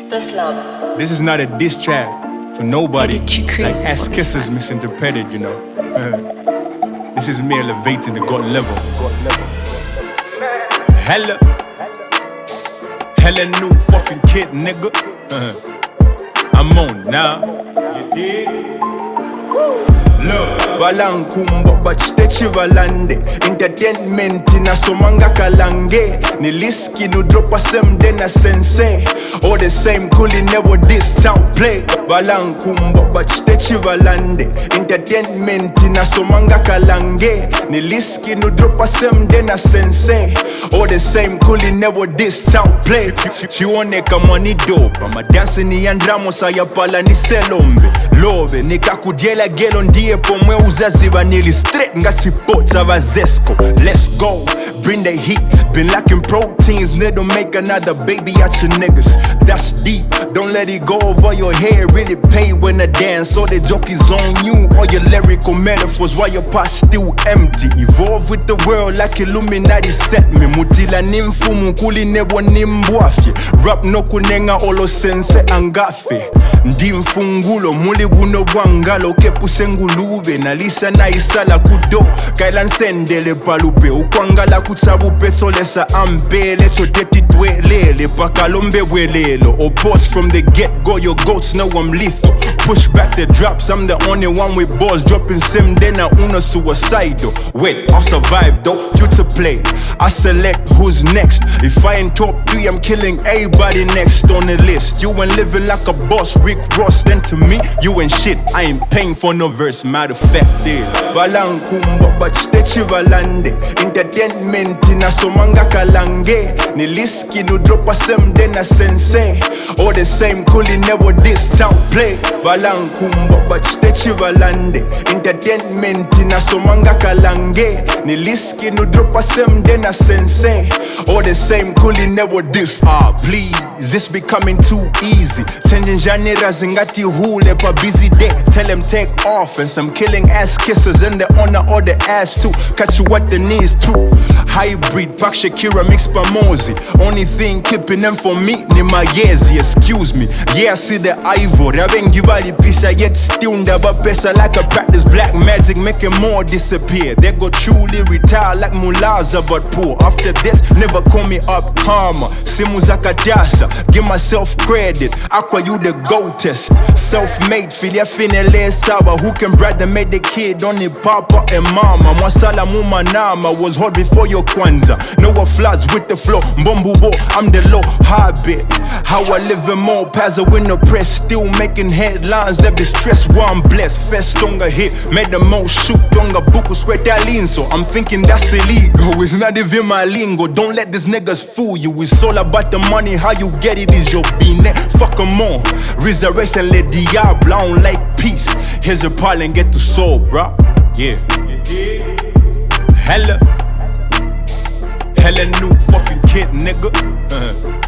Space Lab. This is not a diss track to nobody. Like ass for kissers misinterpreted, you know. This is me elevating the God level. Hella new fucking kid, nigga. I'm on now. You dig? Look, balankumba bachitechi valande entertainment inasomanga kalange niliski no dropa sem dena sensei all the same coolie never this town play balankumba bachitechi valande entertainment inasomanga kalange niliski no dropa sem dena sensei all the same coolie never this town play chioneka money dope ama dance ni andramo sayapala ni selombe lobe nikakudiela gelo ndiye pomwe uzaziva nili straight ngati bota vazesco. Let's go, bring the heat. Been lacking proteins, need to make another baby out your niggas. That's deep, don't let it go over your head. Really pay when I dance, all the joke is on you. All your lyrical metaphors while your past still empty. Evolve with the world like Illuminati set me. Mutila nimfumu kuli nebo nimbwafye. Rap no kunenga olo sense angafe. Ndi mfungulo muli buno bwangalo kepuse ngulube nalisa na isala kudo kaila nsendele palupe ukwangala kutsabu petsolesa ambele todeti dwelele pakalombe bwelelo or boss from the get-go your goats know I'm lethal push back the drops I'm the only one with balls dropping sim then I uno suicidal wait I'll survive though future play I select who's next if I ain't top 3 I'm killing everybody next on the list you ain't living like a boss Rick Ross then to me you ain't shit I ain't paying for no verse matter of fact is balankumba bachitechi valande entertainment inasomanga kalange niliski no dropa sem dena sensei all the same coolie never this town play balankumba bachitechi valande entertainment inasomanga kalange niliski no dropa sem dena sensei all the same coolie never this please this becoming too easy changing genres ngati hule pa busy day tell them take off and some killing ass kissers and the honor or the ass too catch you at the knees too hybrid Pac Shakira mixed Pamozi only thing keeping them for me ni mayezi excuse me yeah I see the ivory abengi bali pisha yet still ndaba pesa like a practice black magic making more disappear they go truly retire like Mulaza but poor after this never call me up karma simu zakadasha give myself credit aqua you the go test self-made filia finele saba who can brag that made the kid only papa and mama mwasala mumanama was hot before your kwanza no floods with the flow mbombubo I'm the low habit how I live in more pazza with no press still making headlines that be stressed while I'm blessed fest on a hit made the most shoot on a buku sweat that lean so I'm thinking that's illegal it's not even my lingo don't let these niggas fool you it's all about the money how you get it is your bine fuck them all resurrection le diable I don't like peace here's a problem and get to soul bruh yeah hella new fucking kid nigga